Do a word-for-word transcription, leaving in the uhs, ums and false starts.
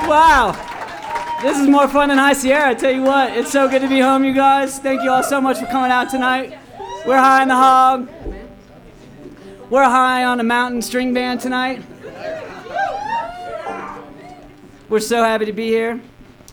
Wow. This is more fun than High Sierra, I tell you what. It's so good to be home, you guys. Thank you all so much for coming out tonight. We're high on the hog. We're high on a mountain string band tonight. We're so happy to be here.